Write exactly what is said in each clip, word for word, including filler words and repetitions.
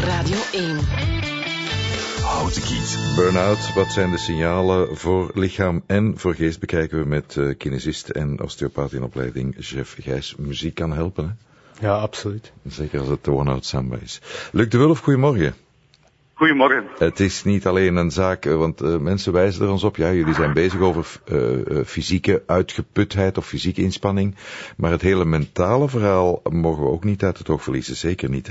Radio één. Houten Kiet. Burn-out, wat zijn de signalen voor lichaam en voor geest, bekijken we met uh, kinesist en osteopaat in opleiding Jeff Gijs. Muziek kan helpen, hè? Ja, absoluut. Zeker als het de one-out samba is. Luc de Wulf, goedemorgen. Goedemorgen. Het is niet alleen een zaak, want uh, mensen wijzen er ons op, ja, jullie zijn bezig over uh, uh, fysieke uitgeputheid of fysieke inspanning, maar het hele mentale verhaal mogen we ook niet uit het oog verliezen, zeker niet, hè?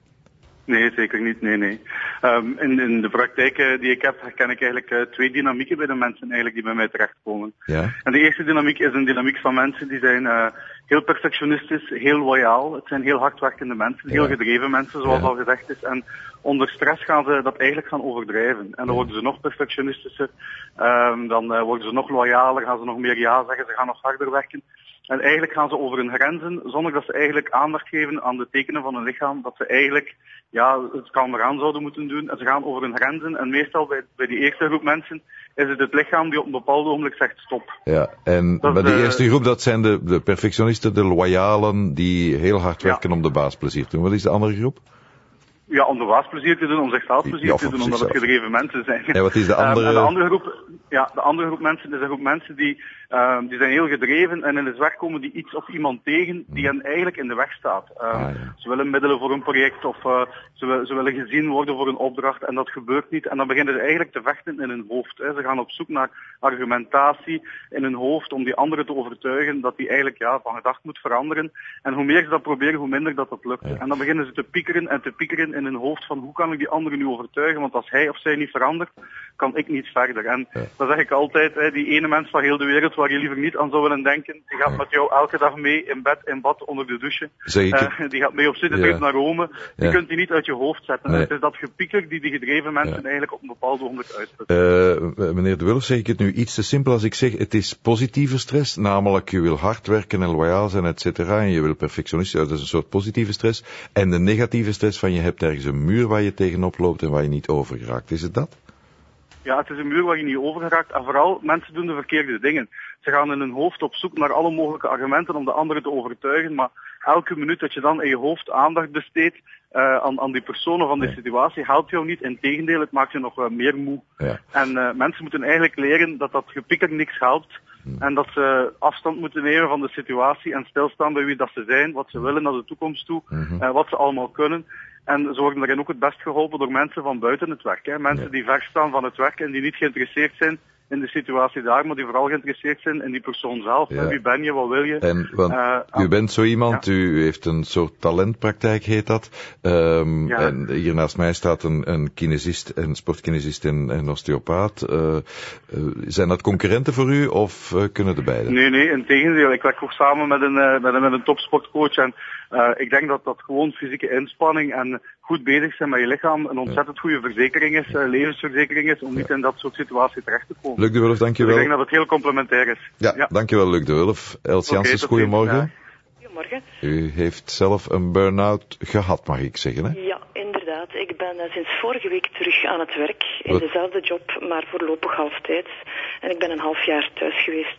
Nee, zeker niet, nee, nee. Um, in, in de praktijk uh, die ik heb, herken ik eigenlijk uh, twee dynamieken bij de mensen eigenlijk die bij mij terechtkomen. Ja? En de eerste dynamiek is een dynamiek van mensen die zijn uh, heel perfectionistisch, heel loyaal. Het zijn heel hardwerkende mensen, heel ja. gedreven mensen, zoals ja. al gezegd is. En onder stress gaan ze dat eigenlijk gaan overdrijven. En dan ja. worden ze nog perfectionistischer, um, dan uh, worden ze nog loyaler, gaan ze nog meer ja zeggen, ze gaan nog harder werken. En eigenlijk gaan ze over hun grenzen, zonder dat ze eigenlijk aandacht geven aan de tekenen van hun lichaam, dat ze eigenlijk ja, het kalmer aan zouden moeten doen. En ze gaan over hun grenzen. En meestal bij, bij die eerste groep mensen is het het lichaam die op een bepaald ogenblik zegt stop. Ja, en dat bij de uh, eerste groep, dat zijn de, de perfectionisten, de loyalen, die heel hard werken ja. om de baas plezier te doen. Wat is de andere groep? Ja, om de baas plezier te doen, om zichzelf plezier ja, te doen, omdat zichzelf. het gedreven mensen zijn. En wat is de andere? Um, en de andere groep, ja, de andere groep mensen is een groep mensen die, um, die zijn heel gedreven en in het werk komen die iets of iemand tegen die hen eigenlijk in de weg staat. Um, ah, ja. Ze willen middelen voor een project of uh, ze, ze willen gezien worden voor een opdracht en dat gebeurt niet. En dan beginnen ze eigenlijk te vechten in hun hoofd. Hè. Ze gaan op zoek naar argumentatie in hun hoofd om die anderen te overtuigen dat die eigenlijk ja, van gedacht moet veranderen. En hoe meer ze dat proberen, hoe minder dat dat lukt. Ja. En dan beginnen ze te piekeren en te piekeren in hun hoofd van hoe kan ik die anderen nu overtuigen, want als hij of zij niet verandert, kan ik niet verder. En ja. dan zeg ik altijd, hè, die ene mens van heel de wereld waar je liever niet aan zou willen denken, die gaat ja. met jou elke dag mee in bed, in bad, onder de douche. Zeker. Uh, die gaat mee op zittentrip ja. naar Rome. Die ja. kunt die niet uit je hoofd zetten. Nee. Het is dat gepieker die die gedreven mensen ja. eigenlijk op een bepaald ogenblik uitputten. Uh, meneer de Wulf, zeg ik het nu iets te simpel als ik zeg, het is positieve stress, namelijk je wil hard werken en loyaal zijn, et cetera, en je wil perfectionistisch, dat is een soort positieve stress, en de negatieve stress van je hebt ergens een muur waar je tegenop loopt en waar je niet over geraakt. Is het dat? Ja, het is een muur waar je niet over geraakt. En vooral, mensen doen de verkeerde dingen. Ze gaan in hun hoofd op zoek naar alle mogelijke argumenten om de anderen te overtuigen. Maar elke minuut dat je dan in je hoofd aandacht besteedt uh, aan, aan die personen van die nee. situatie, helpt jou niet. Integendeel, het maakt je nog uh, meer moe. Ja. En uh, mensen moeten eigenlijk leren dat dat gepieker niks helpt. Hmm. En dat ze afstand moeten nemen van de situatie en stilstaan bij wie dat ze zijn, wat ze willen naar de toekomst toe, mm-hmm. uh, wat ze allemaal kunnen. En ze worden daarin ook het best geholpen door mensen van buiten het werk. Hè. Mensen ja. die ver staan van het werk en die niet geïnteresseerd zijn in de situatie daar, maar die vooral geïnteresseerd zijn in die persoon zelf. Ja. Wie ben je, wat wil je? En, want uh, u bent zo iemand, ja. u heeft een soort talentpraktijk, heet dat. Um, ja. En hier naast mij staat een, een kinesist, een sportkinesist en een osteopaat. Uh, uh, zijn dat concurrenten voor u of uh, kunnen de beide? Nee, nee, integendeel. Ik werk ook samen met een, uh, met een, met een topsportcoach en uh, ik denk dat dat gewoon fysieke inspanning en goed bezig zijn met je lichaam een ontzettend goede verzekering is, uh, levensverzekering is, om ja. niet in dat soort situaties terecht te komen. Luc de Wulf, dankjewel. Dus ik denk dat het heel complementair is. Ja, ja. dankjewel Luc de Wulf. Els okay, Janssens, goedemorgen. Ja. Goedemorgen. U heeft zelf een burn-out gehad, mag ik zeggen, hè? Ja, inderdaad. Ik ben uh, sinds vorige week terug aan het werk, in Wat? dezelfde job, maar voorlopig halftijds. En ik ben een half jaar thuis geweest.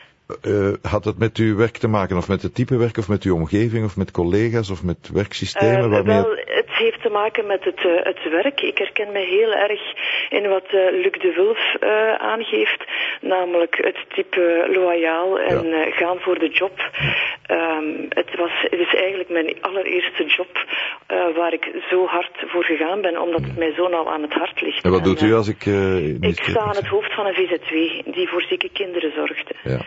Uh, had het met uw werk te maken, of met het type werk, of met uw omgeving, of met collega's, of met werksystemen? Uh, waarmee wel, het heeft te maken met het, uh, het werk. Ik herken me heel erg in wat uh, Luc de Wulf uh, aangeeft, namelijk het type loyaal en ja. uh, gaan voor de job. Um, het, was, het is eigenlijk mijn allereerste job uh, waar ik zo hard voor gegaan ben, omdat het mij zo nauw aan het hart ligt. En wat doet en, u als ik... Uh, ik sta aan het hoofd van een V Z W die voor zieke kinderen zorgde. Ja.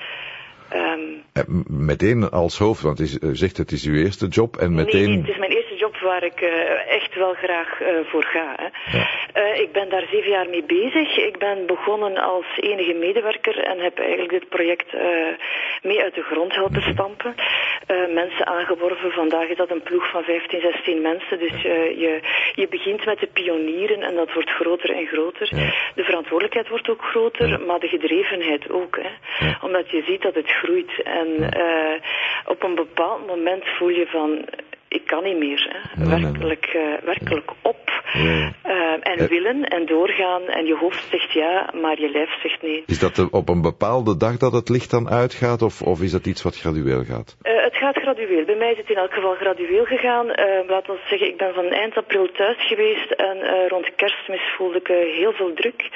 Um, meteen als hoofd, want u zegt het is uw eerste job en meteen... Nee, nee, het is mijn eerste job waar ik uh, echt wel graag uh, voor ga. Hè. Ja. Uh, ik ben daar zeven jaar mee bezig. Ik ben begonnen als enige medewerker en heb eigenlijk dit project uh, mee uit de grond helpen stampen. Uh, mensen aangeworven. Vandaag is dat een ploeg van vijftien, zestien mensen. Dus uh, je, je begint met de pionieren en dat wordt groter en groter. Ja. De verantwoordelijkheid wordt ook groter, ja. maar de gedrevenheid ook. Hè. Ja. Omdat je ziet dat het groeit. En uh, op een bepaald moment voel je van... Ik kan niet meer, hè. Nee, werkelijk, uh, werkelijk op. Ja. Uh, en willen en doorgaan en je hoofd zegt ja, maar je lijf zegt nee. Is dat op een bepaalde dag dat het licht dan uitgaat of, of is dat iets wat gradueel gaat? Uh, het gaat gradueel. Bij mij is het in elk geval gradueel gegaan. Uh, laten we zeggen, ik ben van eind april thuis geweest en uh, rond Kerstmis voelde ik uh, heel veel druk.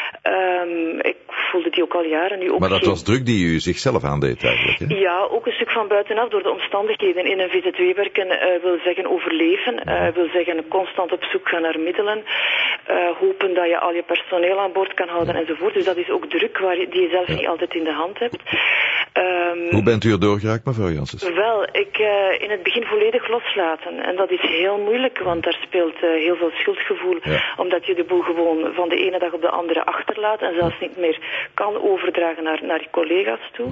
Um, ik voelde die ook al jaren nu ook. Maar dat geen... was druk die u zichzelf aandeed eigenlijk, hè? Ja, ook een stuk van buitenaf door de omstandigheden. In een V Z W werken uh, wil zeggen overleven, uh, wil zeggen constant op zoek gaan naar middelen, uh, hopen dat je al je personeel aan boord kan houden enzovoort. Dus dat is ook druk waar je, die je zelf ja. niet altijd in de hand hebt. Um, Hoe bent u er doorgeraakt, mevrouw Janssens? Wel, ik uh, in het begin volledig loslaten. En dat is heel moeilijk, want daar speelt uh, heel veel schuldgevoel. Ja. Omdat je de boel gewoon van de ene dag op de andere achterlaat en zelfs niet meer kan overdragen naar, naar je collega's toe.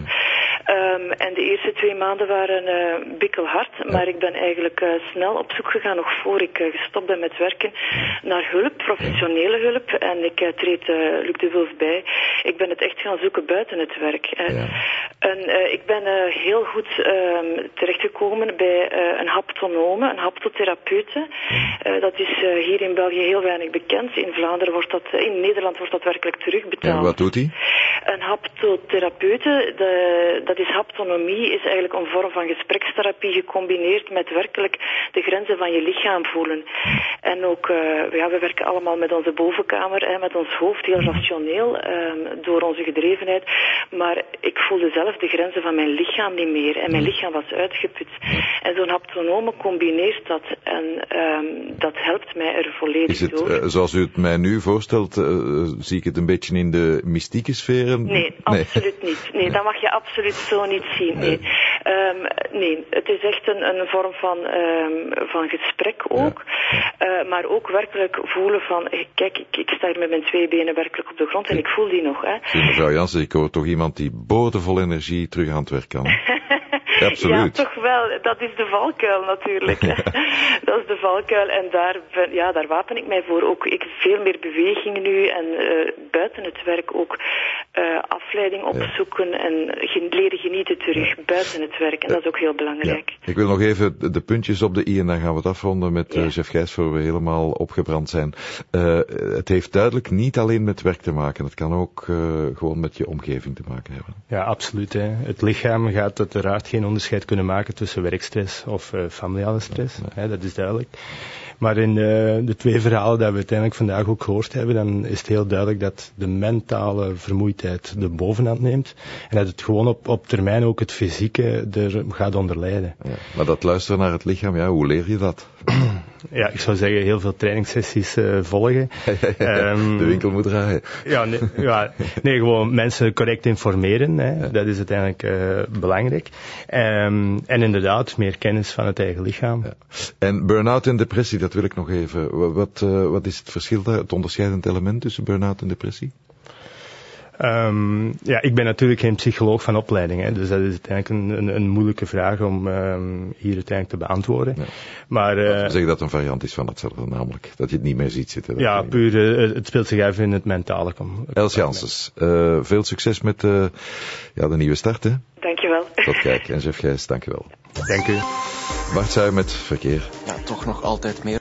Um, en de eerste twee maanden waren uh, bikkelhard, ja. maar ik ben eigenlijk uh, snel op zoek gegaan, nog voor ik uh, gestopt ben met werken, naar hulp, professionele hulp. En ik uh, treed uh, Luc de Wulf bij. Ik ben het echt gaan zoeken buiten het werk. Uh, ja. En uh, ik ben uh, heel goed uh, terechtgekomen bij uh, een haptonome, een haptotherapeute. Uh, dat is uh, hier in België heel weinig bekend. In Vlaanderen wordt dat, uh, in Nederland wordt dat werkelijk terugbetaald. En wat doet hij? Een haptotherapeute, de, dat is haptonomie, is eigenlijk een vorm van gesprekstherapie gecombineerd met werkelijk de grenzen van je lichaam voelen. En ook, uh, ja, we werken allemaal met onze bovenkamer, hè, met ons hoofd, heel rationeel, um, door onze gedrevenheid. Maar ik voelde zelf de grenzen van mijn lichaam niet meer. En mijn lichaam was uitgeput. En zo'n haptonome combineert dat. En um, dat helpt mij er volledig is het, door. Uh, zoals u het mij nu voorstelt, uh, zie ik het een beetje in de mystieke sferen? Nee, nee. absoluut niet. Nee, dat mag je absoluut zo niet zien. Nee, nee. Um, nee. Het is echt een, een vorm van, um, van gesprek ook. Ja. Uh, maar ook werkelijk voelen van, kijk, ik, ik sta hier met mijn twee benen werkelijk op de grond en ik voel die nog. Hè. Zie, mevrouw Janssen, ik hoor toch iemand die boordevol energie terug aan het werk kan. Absoluut. Ja, toch wel. Dat is de valkuil natuurlijk. Ja. Dat is de valkuil en daar, ja, daar wapen ik mij voor. Ook ik veel meer beweging nu en uh, buiten het werk ook uh, afleiding opzoeken ja. en gen- leren genieten terug ja. buiten het werk. En dat is ook heel belangrijk. Ja. Ik wil nog even de puntjes op de i en dan gaan we het afronden met ja. uh, chef Gijs voor we helemaal opgebrand zijn. Uh, het heeft duidelijk niet alleen met werk te maken. Het kan ook uh, gewoon met je omgeving te maken hebben. Ja, absoluut. Hè. Het lichaam gaat uiteraard geen onderscheid kunnen maken tussen werkstress of uh, familiale stress. Ja, hè, dat is duidelijk. Maar in uh, de twee verhalen die we uiteindelijk vandaag ook gehoord hebben, dan is het heel duidelijk dat de mentale vermoeidheid de bovenhand neemt. En dat het gewoon op, op termijn ook het fysieke er gaat onder lijden. Ja, maar dat luisteren naar het lichaam, ja, hoe leer je dat? Ja, ik zou zeggen heel veel trainingssessies uh, volgen. um, de winkel moet draaien. Ja, nee, ja, nee, gewoon mensen correct informeren. Hè. Ja. Dat is uiteindelijk uh, belangrijk. Um, en inderdaad, meer kennis van het eigen lichaam. Ja. En burn-out en depressie, dat wil ik nog even. Wat, uh, wat is het verschil, het onderscheidend element tussen burn-out en depressie? Um, ja, ik ben natuurlijk geen psycholoog van opleiding, hè, dus dat is uiteindelijk een, een, een moeilijke vraag om um, hier uiteindelijk te beantwoorden. Ja. Maar, uh, Laten we zeggen dat het een variant is van hetzelfde, namelijk dat je het niet meer ziet zitten. Ja, puur, uh, het speelt zich even in het mentale. Kom, Els Janssens, uh, veel succes met uh, ja, de nieuwe start, hè? Dankjewel. Tot kijk. En chef Gijs, dankjewel. Dank u. Bart Suij met verkeer. Ja, toch nog altijd meer.